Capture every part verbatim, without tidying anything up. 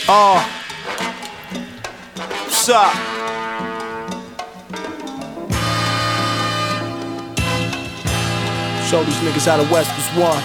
Uh, what's up? Show these niggas how the West was won.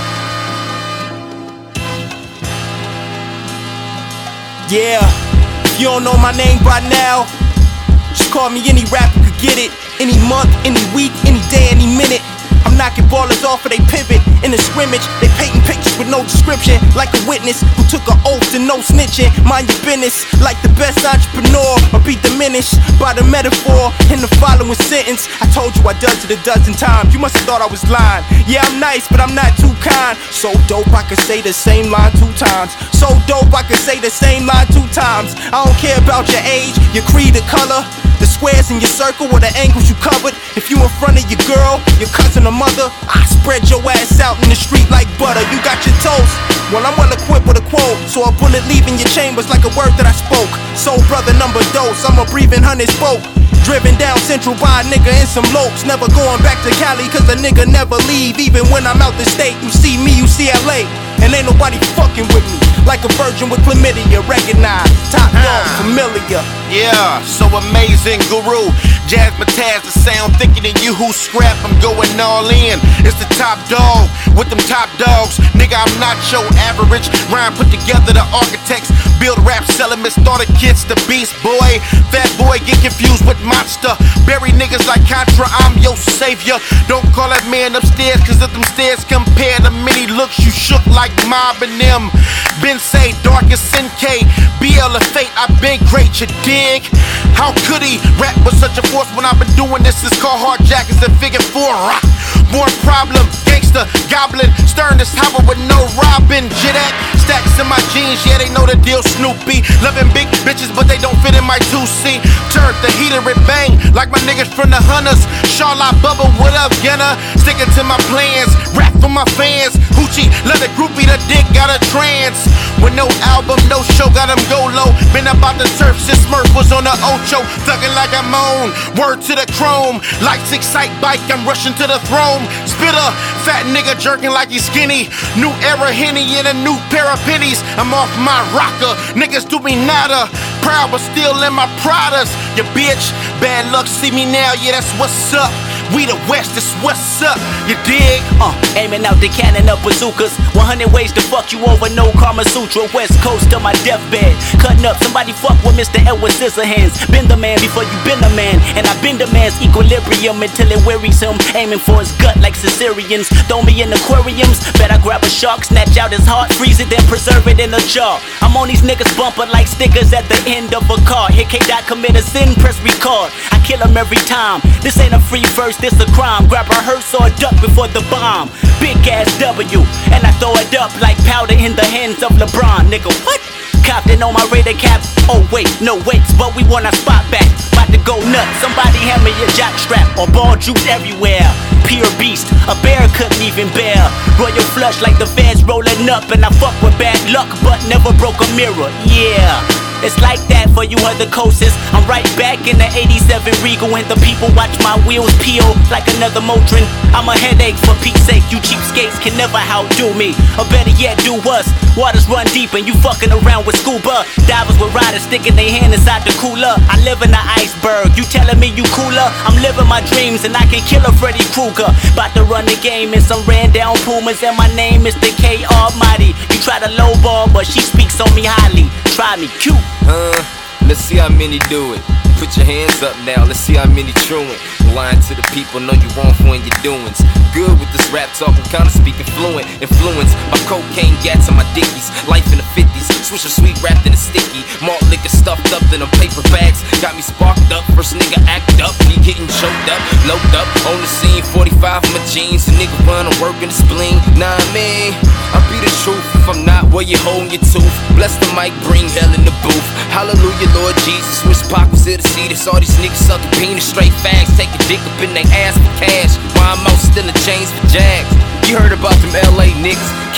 Yeah, if you don't know my name by now, just call me any rapper could get it. Any month, any week, any day, any minute. I'm knocking ballers off of they pivot. In the scrimmage, they painting pictures with no description. Like a witness who took an oath and no snitching. Mind your business, like the best entrepreneur, or be diminished by the metaphor in the following sentence. I told you I does it a dozen times. You must have thought I was lying. Yeah, I'm nice, but I'm not too kind. So dope, I could say the same line two times. So dope, I could say the same line two times. I don't care about your age, your creed, or color, the squares in your circle or the angles you covered. If you in front of your girl, your cousin or mother, I spread your ass out in the street like butter. You got your toast, well I'm well equipped with a quote, so a bullet leaving your chambers like a word that I spoke. Soul brother number dose, I'm a breathing hundred spoke. Driven down central by a nigga in some lopes. Never going back to Cali cause a nigga never leave. Even when I'm out the state, you see me, you see L A. And ain't nobody fucking with me. Like a virgin with chlamydia, recognized, top dog, familiar. Yeah, so amazing, guru. Jazzmatazz, the sound thicker than you who scrap. I'm going all in. It's the top dog with them top dogs. Nigga, I'm not your average. Rhyme put together, the architects build rap, elements, starter kits, the beast boy. Fat boy get confused with monster. Bury niggas like Contra, I'm your savior. Don't call that man upstairs, cause if them stairs compare to many looks, you shook like Mob and them. Ben say dark as N K, B L of fate, I been great, you dig? How could he rap with such a force when I've been doing this? It's called hard jackets and figure four rock. More problem, gangster, goblin, stern this hopper with no Robin. Jidak, stacks in my jeans, yeah they know the deal, Snoopy. Loving big bitches but they don't fit in my two C. Turn the heater and bang, like my niggas from the Hunters. Charlotte Bubba, what up, Yenna? Sticking to my plans, rap for my fans. Hoochie, let the groupie, the dick got a trance. With no album, no show, got him go low. Been about the turf since Smurf was on the Ocho. Thuggin' like I'm on, word to the chrome. Lights excite bike, I'm rushing to the throne. Spitter, fat nigga jerking like he's skinny. New era Henny and a new pair of pennies. I'm off my rocker, niggas do me nada. Proud but still in my Pradas. You bitch, bad luck, see me now, yeah that's what's up. We the West, that's what's up, you dig? Uh, aiming out the cannon of bazookas. one hundred ways to fuck you over, no Kama Sutra. West Coast to my deathbed. Cutting up, somebody fuck with Mister Edward Scissorhands. Been the man before you been the man. And I been the man's equilibrium until it wearies him. Aiming for his gut like Caesareans. Throw me in aquariums, bet I grab a shark, snatch out his heart, freeze it, then preserve it in a jar. I'm on these niggas bumper like stickers at the end of a car. Hit K dot, commit a sin, press record. I kill him every time. This ain't a free verse, this a crime. Grab a hearse or a duck before the bomb. Big ass W, and I throw it up like powder in the hands of LeBron. Nigga, what? Compton on my radar cap. Oh wait, no weights, but we want our spot back. About to go nuts, somebody hand me a jock strap. Or ball juice everywhere. Pure beast, a bear couldn't even bear. Royal flush like the feds rolling up. And I fuck with bad luck, but never broke a mirror. Yeah, it's like that for you other coasters. I'm right back in the eighty-seven Regal when the people watch my wheels peel like another Motrin. I'm a headache for Pete's sake. You cheapskates can never outdo me, or better yet do us. Waters run deep and you fucking around with scuba divers with riders sticking their hand inside the cooler. I live in the iceberg, you telling me you cooler? I'm living my dreams and I can kill a Freddy Krueger. About to run the game in some ran down Pumas, and my name is the K Almighty. You try to lowball but she speaks on me highly. Try me, Q. Uh, let's see how many do it. Put your hands up now, let's see how many truant. Lying to the people, know you wrong for when you're doings. Good with this rap talk, I'm kinda speaking fluent. Influenced by cocaine gats on my dickies. Life in the fifties, switch a sweet wrapped in a sticky. Malt liquor stuffed up in them paper bags. Got me sparked up, first nigga act up. He getting choked up, loaded up. On the scene, forty-five in my jeans. A nigga run and work in the spleen. Nah, man, I be the truth. If I'm not where you holding your tooth, bless the mic, bring hell in the booth. Hallelujah, Lord Jesus. Switch pockets to the seat. It's all these niggas sucking penis, straight fags. Take a dick up in they ass for cash. Why I'm out still in chains for Jags. You heard about them L A niggas,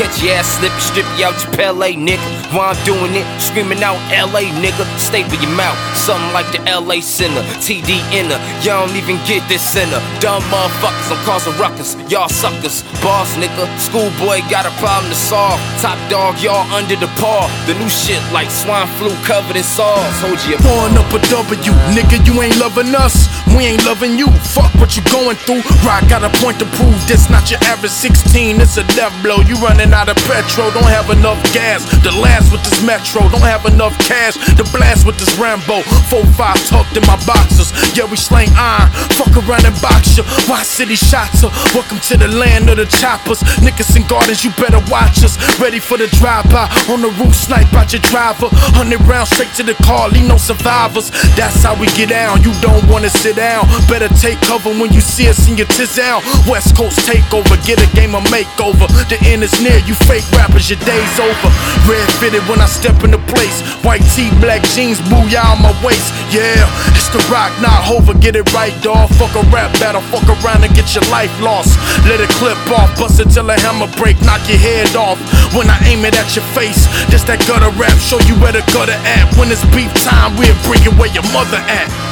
Catch your ass slipping, strip you out your Pele, nigga. While I'm doing it, screaming out L A, nigga. Stay with your mouth, something like the L A Center. T D inner, y'all don't even get this center. Dumb motherfuckers, I'm causing ruckus. Y'all suckers, boss nigga. Schoolboy got a problem to solve. Top dog, y'all under the paw. The new shit like swine flu covered in sauce. Hold you Pouring up a W, nigga, you ain't loving us. We ain't loving you, fuck what you going through. Rock got a point to prove, this not your average sixteen, it's a death blow. You running out of petrol, don't have enough gas. The last with this Metro, don't have enough cash. The blast with this Rambo, four five tucked in my boxers. Yeah, we slang iron, fuck around and box ya. Why city shots her, welcome to the land of the choppers. Nickerson Gardens, you better watch us. Ready for the drive-by, on the roof, snipe out your driver. Hundred rounds straight to the car, leave no survivors. That's how we get down, you don't wanna sit down. Better take cover when you see us in your tiz out. West Coast takeover, get a game of makeover. The end is near, you fake rappers, your day's over. Red fitted when I step into place. White tee, black jeans, booyah on my waist. Yeah, it's the rock, not Hover, get it right, dawg. Fuck a rap battle, fuck around and get your life lost. Let it clip off, bust it till a hammer break, knock your head off. When I aim it at your face, just that gutter rap, show you where the gutter at. When it's beef time, we'll bring it where your mother at.